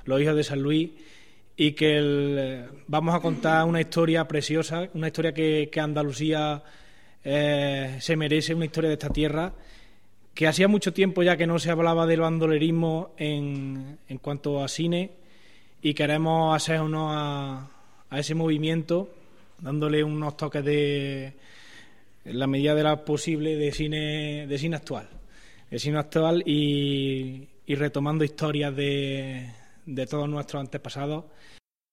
los hijos de San Luis, y que vamos a contar una historia preciosa, una historia que Andalucía se merece, una historia de esta tierra, que hacía mucho tiempo ya que no se hablaba del bandolerismo en cuanto a cine, y queremos hacer honor a ese movimiento, dándole unos toques en la medida de lo posible de cine actual y retomando historias de todos nuestros antepasados,